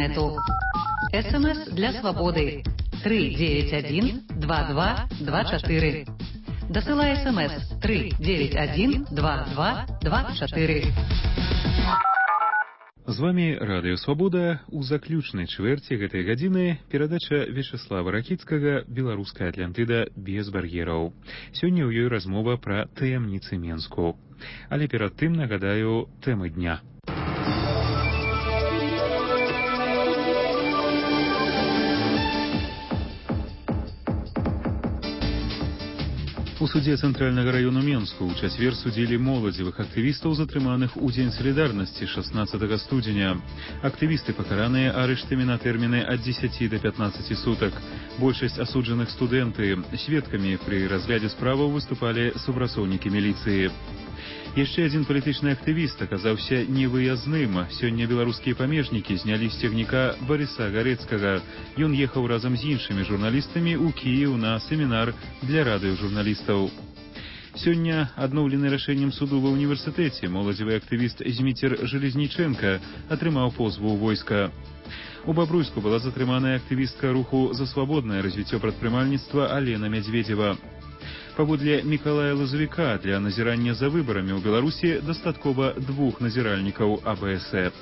интернету. СМС для свободы 391-2224. Дасылай СМС 391-2224. З вами Радыё Свабода. У заключнай чвэрці гэтай гадзіны перадача Вячеслава Ракіцкага «Беларуская Атлантыда без бар'ераў». Сёння ў ёй размова пра таямніцы Менску. Але перад тым нагадаю тэмы дня. У судзе Цэнтральнага раёну Менску ў чацвер судзілі моладзевых актывістаў, затрыманых у Дзень салідарнасці 16 студзеня. Актывісты пакараныя арыштамі на тэрміны ад 10 до 15 сутак. Большасць асуджаных студэнты. Сведкамі пры разглядзе справаў выступалі супрацоўнікі міліцыі. Яшчэ адзін палітычны актывіст аказаўся невыязным. Сёння беларускія памежнікі знялі з цягніка Барыса Гарэцкага. Ён ехаў разам з іншымі журналістамі ў Кіеў на семінар для радыёжурналістаў. Сёння, адноўлены рашэннем суду ва ўніверсітэце, моладзевы актывіст Зміцер Железніченка атрымаў позву ў войска. У Бабруйску была затрыманая актывістка руху за свабоднае развіццё прадпрымальніцтва Алена Мядзведзева. Паводле Мікалая Лазавіка, для назірання за выбарамі ў Беларусі дастаткова 2 назіральнікаў АБСЭ.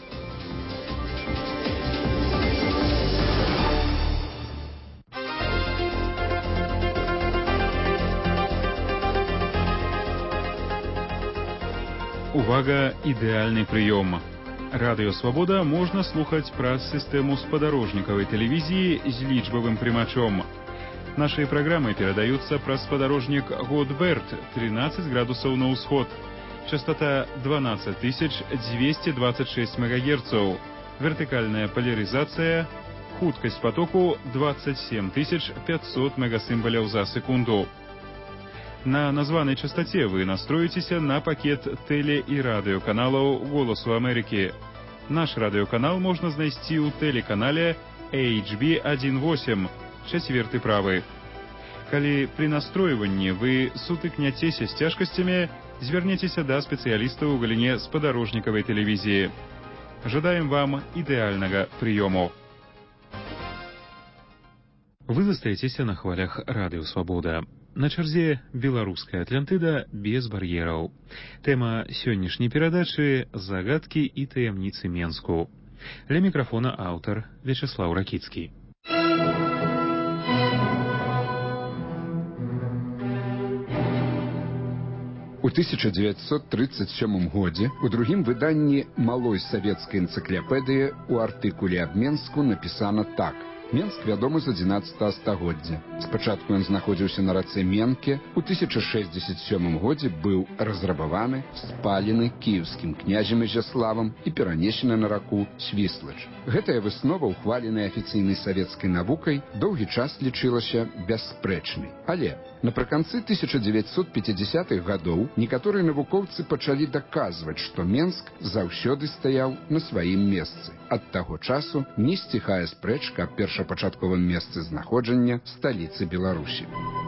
Увага, ідэальны прыём. Радыё Свабода можна слухаць праз сістэму спадарожнікавай тэлевізіі з лічбавым прымачом. Наши программы передаются праз спадарожник Годберт 13 градусов на усход. Частота 12226 МГц. Вертикальная поляризация. Хуткость потоку 27500 мегасимволов за секунду. На названной частоте вы настроитесь на пакет теле- и радиоканалов «Голосу Америки». Наш радиоканал можно знайсці ў телеканале HB18. 4 правы. Калі пры настройванні вы сутыкняцеся з цяжкасцямі, звярніцеся да спецыялістаў у галіне спадарожнікавай тэлевізіі. Жадаем вам ідэальнага прыёму. Вы застаецеся на хвалях Радыё Свабода. На чарзе «Беларуская Атлантыда без бар'ераў». Тэма сённяшняй перадачы – загадкі і таямніцы Менску. Ля мікрафона аўтар Вячеслав Ракіцкі. У 1937 годзе у другім выданні малой савецкай энцыклапедыі ў артыкуле аб Менску напісана так. Менск вядомы з 11 стагоддзя. Спачатку ён знаходзіўся на рацэ Менке, у 1067 годзе быў разрабаваны, спалены кіеўскім князем Ізяславам і перанесены на раку Свіслач. Гэтая выснова, ухваленая афіцыйнай савецкай навукай, доўгі час лічылася бясспрэчнай. Але напрыканцы 1950-х гадоў некаторыя навукоўцы пачалі даказваць, што Менск заўсёды стаяў на сваім месцы. Ад таго часу не сціхае спрэчка аб першапачатковым месцы знаходжання сталіцы Беларусі.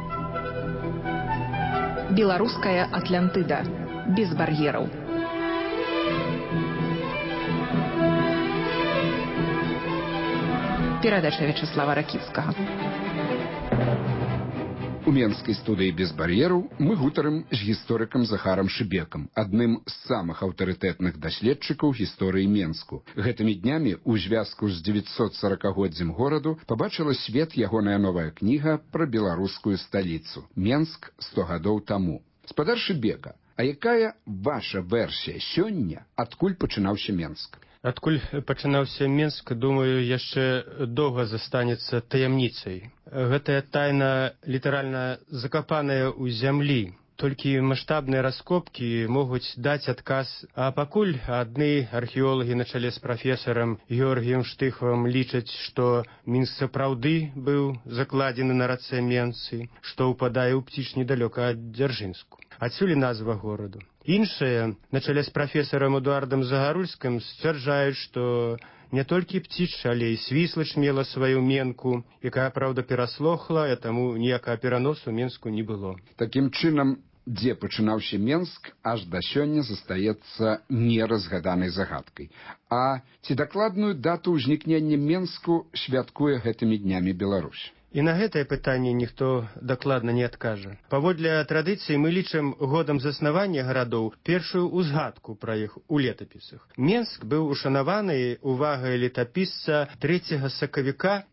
Беларуская Атлантыда без бар'ераў. Перадача Вячеслава Ракіцкага. У менскай студыі без бар'ераў мы гутарым з гісторыкам Захарам Шыбекам, адным з самых аўтарытэтных даследчыкаў гісторыі Менску. Гэтымі днямі ў звязку з 940-годдзем гораду пабачыла свет ягоная новая кніга пра беларускую сталіцу «Менск 100 гадоў таму». Спадар Шыбека, а якая ваша версія сёння, адкуль пачынаўся Менск? Адкуль пачынаўся Менск, думаю, яшчэ доўга застанецца таямніцай. Гэтая тайна літаральна закапаная ў зямлі. Толькі маштабныя раскопкі могуць даць адказ, а пакуль адны археолагі на чале з прафесарам Георгіем Штыхавым лічаць, што Мінск сапраўды быў закладзены на рацэ Менцы, што ўпадае ў Пціч недалёка ад Дзяржынску. Адсюль назва гораду. Іншыя, на чале з прафесарам Эдуардам Загарульскім, сцвярджаюць, што не толькі Пціч, але і Свіслач мела сваю Менку, якая, праўда, пераслохла, а таму ніякага пераносу Менску не было. Такім чынам, дзе пачынаўся Менск, аж да сёння застаецца неразгаданай загадкай. А ці дакладную дату ўзнікнення Менску святкуе гэтымі днямі Беларусь? І на гэтае пытанне ніхто дакладна не адкажа. Паводле традыцыі мы лічым годам заснавання гарадоў першую ўзгадку пра іх у летапісах. Менск быў ушанаваны увагай летапісца 3 сакавіка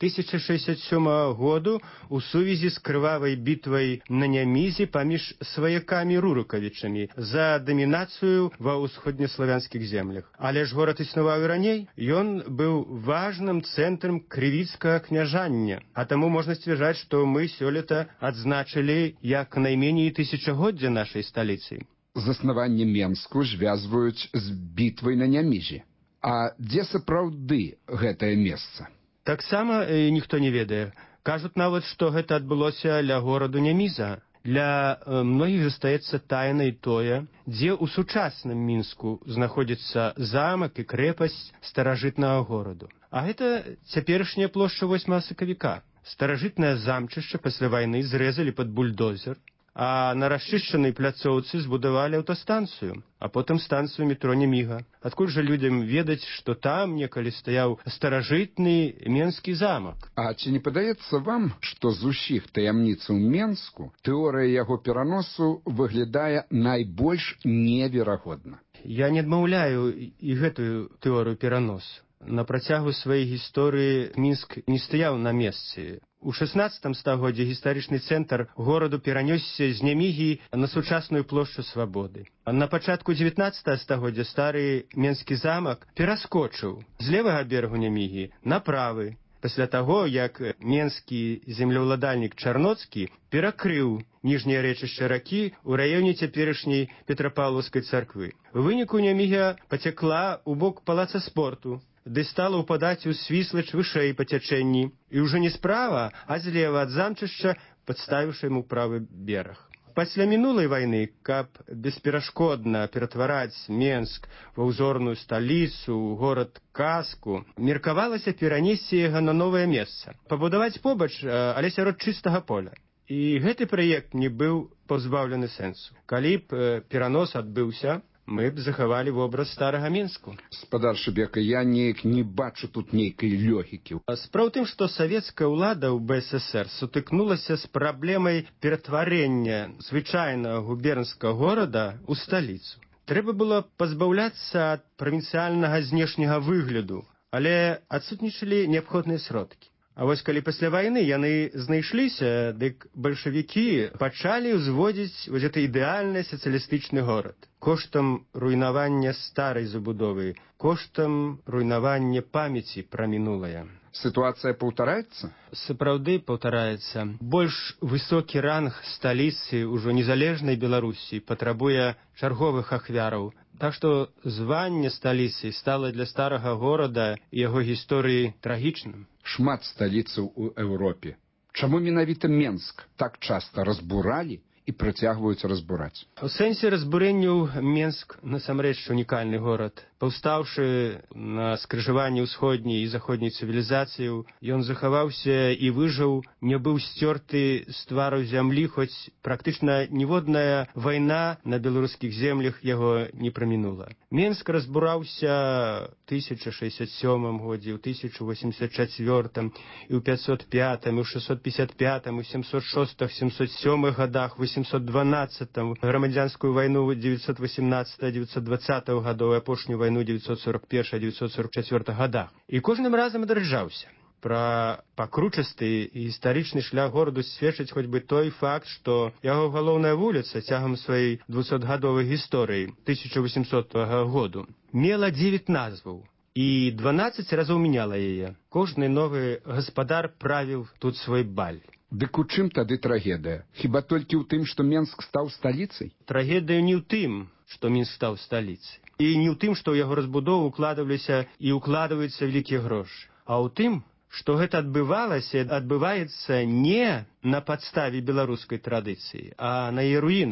1067 году у сувязі з крывавай бітвай на Нямізе паміж сваякамі-рурыкавічамі за дамінацыю ва ўсходнеславянскіх землях. Але ж горад існаваў і раней. Ён быў важным цэнтрам крывіцкага княжання, а таму можна сцвярджаць, што мы сёлета адзначылі як найменей тысячагоддзя нашай сталіцы. Заснаванне Менску звязваюць з бітвай на Нямізе. А дзе сапраўды гэтае месца? Таксама ніхто не ведае. Кажуць нават, што гэта адбылося ля гораду Няміза. Для многіх застаецца тайнай тое, дзе ў сучасным Мінску знаходзіцца замак і крэпасць старажытнага гораду. А гэта цяперашняя плошча 8 сакавіка. Старажытнае замчышча пасля вайны зрэзалі пад бульдозер, а на расчышчанай пляцоўцы збудавалі аўтастанцыю, а потым станцыю метро Няміга. Адкуль жа людзям ведаць, што там некалі стаяў старажытны менскі замак? А ці не падаецца вам, што з усіх таямніцаў Менску тэорыя яго пераносу выглядае найбольш неверагодна? Я не адмаўляю і гэтую тэорыю пераносу. На працягу сваёй гісторыі Мінск не стаяў на месцы. У 16 стагоддзі гістарычны цэнтр гораду перанёсся з Нямігі на сучасную плошчу Свабоды. На пачатку 19 стагоддзя стары менскі замак пераскочыў з левага берагу Нямігі на правы, пасля таго, як менскі землеўладальнік Чарноцкі перакрыў ніжняе рэчышча ракі ў раёне цяперашняй Петрапаўлаўскай царквы. У выніку Няміга пацякла ў бок палаца спорту, ды стала ўпадаць у свіслач вышэй па цячэнні, і ўжо не справа, а злева ад замчышча, падставіўшы яму правы бераг. Пасля мінулай вайны, каб бесперашкодна ператвараць Менск ва ўзорную сталіцу, горад-казку, меркавалася перанесці яго на новае месца, пабудаваць побач, але сярод чыстага поля. І гэты праект не быў пазбаўлены сэнсу. Калі б перанос адбыўся, мы б захавалі вобраз старага Мінску. Спадар Шыбека, я неяк не бачу тут нейкай логікі. Справа ў тым, што савецкая ўлада ў БССР сутыкнулася з праблемай ператварэння звычайнага губернскага горада ў сталіцу. Трэба было пазбаўляцца ад правінцыяльнага знешняга выгляду, але адсутнічалі неабходныя сродкі. А вось калі пасля вайны яны знайшліся, дык бальшавікі пачалі ўзводзіць вось гэты ідэальны сацыялістычны горад. Коштам руйнавання старай забудовы, коштам руйнавання памяці пра мінулае. Сітуацыя паўтараецца? Сапраўды паўтараецца. Больш высокі ранг сталіцы ўжо незалежнай Беларусі патрабуе чарговых ахвяраў. Так што званне сталіцы стала для старага горада і яго гісторыі трагічным. Шмат сталіцаў у Еўропе. Чаму менавіта Менск так часта разбуралі і працягваюць разбураць? У сэнсе разбурэнняў Менск насамрэч унікальны горад. Паўстаўшы на скрыжаванні ўсходняй і заходняй цывілізацыяў, ён захаваўся і выжыў, не быў сцёрты з твару зямлі, хоць практычна ніводная вайна на беларускіх землях яго не прамінула. Менск разбураўся ў 1067 годзе, ў 1084, і ў 505, і ў 655, і ў 706, 707 годах, 812, грамадзянскую вайну 918-920 гадоў, апошнюю вайну 941-944 годах. І кожным разам адаржаўся. Пра пакручасты і гістарычны шлях гораду сведчыць хоць бы той факт, што яго галоўная вуліца цягам сваёй 200-гадовай гісторыі 1800 году мела 9 назваў і 12 разоў мяняла яе. Кожны новы гаспадар правіў тут свой баль. Дык у чым тады трагедыя? Хіба толькі ў тым, што Менск стаў сталіцай? Трагедыя не ў тым, што Мінск стаў сталіцай. І не ў тым, што ў яго разбудову укладваліся і укладваюцца вялікія грошы, а ў тым, што гэта адбываецца не на падставе беларускай традыцыі, а на яе руінах.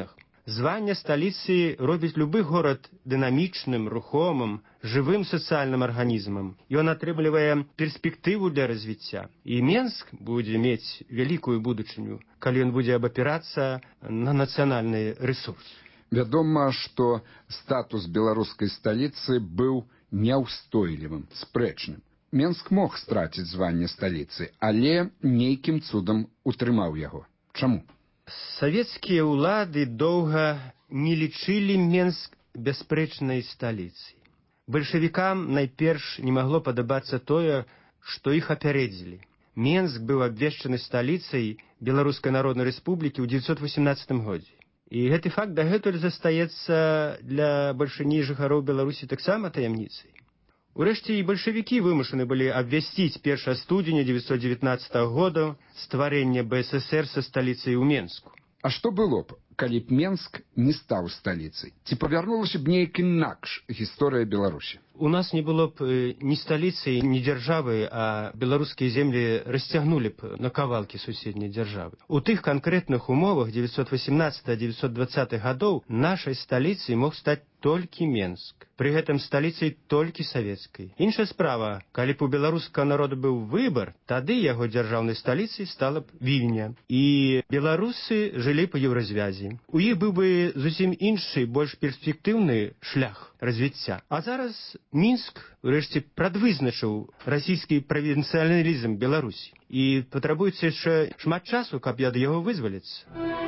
Званне сталіцы робіць любы горад дынамічным, рухомым, жывым сацыяльным арганізмам. Ён атрымлівае перспектыву для развіцця. І Менск будзе мець вялікую будучыню, калі ён будзе абапірацца на нацыянальны рэсурс. Вядома, што статус беларускай сталіцы быў няўстойлівым, спрэчным. Менск мог страціць званне сталіцы, але нейкім цудам утрымаў яго. Чаму? Савецкія ўлады доўга не лічылі Менск бясспрэчнай сталіцай. Бальшавікам найперш не магло падабацца тое, што іх апярэдзілі. Менск быў абвешчаны сталіцай Беларускай Народнай Рэспублікі ў 1918 годзе. І гэты факт дагэтуль застаецца для бальшыні жыхароў Беларусі таксама таямніцай. Урэшце і бальшавікі вымушаны былі абвясціць 1 студзеня 1919 года стварэнне БССР са сталіцай у Менску. А што было б, калі б Менск не стаў сталіцай? Ці павярнулася б неяк інакш гісторыя Беларусі? У нас не было б ні сталіцы, ні дзяржавы, а беларускія землі расцягнулі б на кавалкі суседняй дзяржавы. У тых канкрэтных умовах 1918-1920 гадоў нашай сталіцай мог стаць толькі Менск. Пры гэтым сталіцай толькі савецкай. Іншая справа, калі б у беларускага народа быў выбар, тады яго дзяржаўнай сталіцай стала б Вільня. І беларусы жылі па еўразвязі. У іх быў бы зусім іншы, больш перспектыўны шлях развіцця. А зараз Мінск, урэшце, прадвызначыў расійскі правінцыялізм Беларусі. І патрабуецца яшчэ шмат часу, каб ад яго вызваліцца.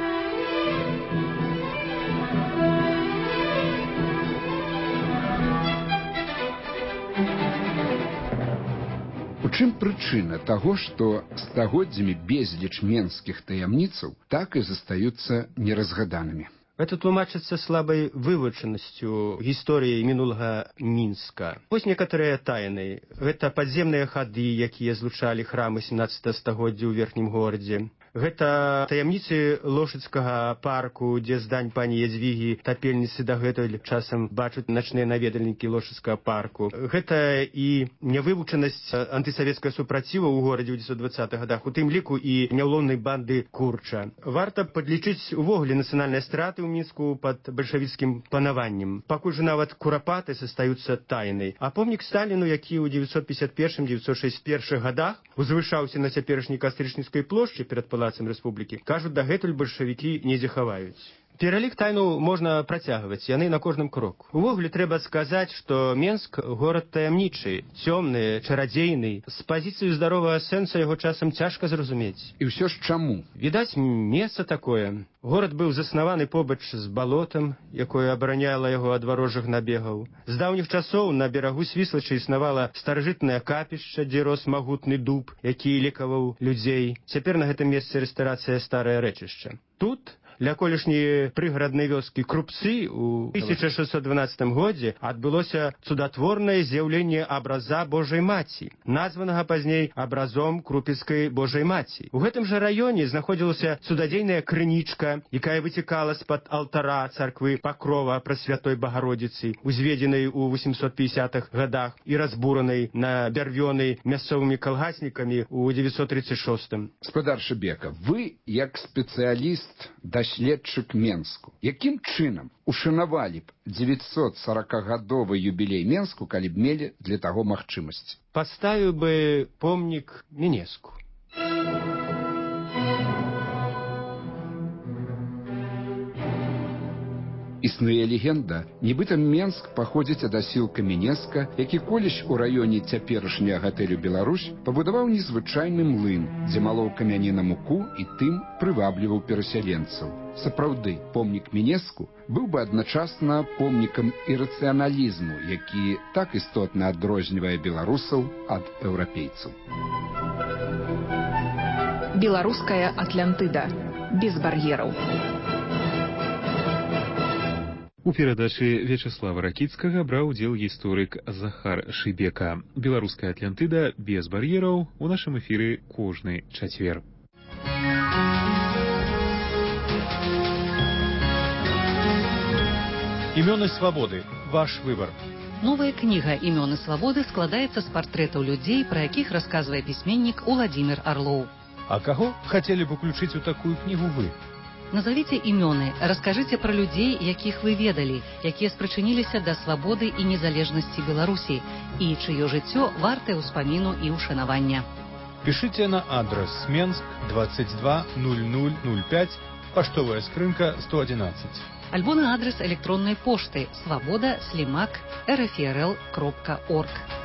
У чым прычына таго, што стагоддзямі безліч менскіх таямніцаў так і застаюцца неразгаданымі? Гэта тлумачыцца слабай вывучанасцю гісторыі мінулага Мінска. Вось некаторыя тайны. Гэта падземныя хады, якія злучалі храмы 17 стагоддзя ў верхнім горадзе. Гэта таямніцы Лошыцкага парку, дзе здань пані Ядзвігі тапельніцы дагэтуль часам бачаць начныя наведальнікі Лошыцкага парку. Гэта і нявывучанасць антысавецкага супраціву ў горадзе ў 1920-х гадах, у тым ліку і няўлоўнай банды Курча. Варта падлічыць увогуле нацыянальныя страты ў Мінску пад бальшавіцкім панаваннем. Пакуль жа нават курапаты застаюцца тайнай. А помнік Сталіну, які ў 1951-1961 гадах узвышаўся на цяперашняй Кастрычніцкай плошчы перад палацам рэспублікі, кажуць, дагэтуль бальшавікі недзе хаваюць. Пералік тайну можна працягваць, яны на кожным кроку. Увогуле трэба сказаць, што Менск горад таямнічы, цёмны, чарадзейны. З пазіцыі здаровага сэнса яго часам цяжка зразумець. І ўсё ж чаму? Відаць, месца такое. Горад быў заснаваны побач з балотам, якое абараняла яго ад варожых набегаў. З даўніх часоў на берагу Свіслача існавала старажытнае капішча, дзе рос магутны дуб, які лекаваў людзей. Цяпер на гэтым месцы рэстарацыя старае рэчышча. Тут ля колішняй прыгараднай вёскі Крупцы ў 1612 годзе адбылося цудатворнае з'яўленне абраза Божай Маці, названага пазней абразом Крупецкай Божай Маці. У гэтым жа раёне знаходзілася цудадзейная крынічка, якая выцякала з-пад алтара царквы Пакрова Прасвятой Багародзіцы, узведзенай у 850-х гадах і разбуранай на бярвёны мясцовымі калгаснікамі ў 936-м. Спадар Шыбека, вы, як спецыяліст, даследчык Менску, якім чынам ушанавалі б 940-гадовы юбілей Менску, калі б мелі для таго магчымасць? Паставіў бы помнік Мінеску. Існуе легенда, нібыта Менск паходзіць ад асілка Мінеска, які колісь у раёне цяперашняга гатэлю Беларусь пабудаваў незвычайны млын, дзе малоў камяні на муку і тым прывабліваў перасяленцаў. Сапраўды, помнік Мінеску быў бы адначасна помнікам ірацыяналізму, які так істотна адрознівае беларусаў ад еўрапейцаў. Беларуская Атлантыда. Без бар'ераў. У перадачы Вячаслава Ракіцкага браў удзел гісторык Захар Шыбека. Беларуская Атлантыда без бар'ераў у нашым эфіры кожны чацвер. Імёны свабоды. Ваш выбор. Новая кніга «Імёны свабоды» складаецца з партрэтаў людзей, пра якіх расказвае пісьменнік Уладзімір Арлоў. А каго хацелі б уключыць у такую кнігу вы? Назовіце імёны, раскажыце пра людзей, якіх вы ведалі, якія спрычыніліся да свабоды і незалежнасці Беларусі, і чыё жыццё вартае ўспаміну і ўшанавання. Пишите на адрес Менск 220005, паштовая скрынка 111. Альбо на адрес электроннай пошты свабода@rfrl.org.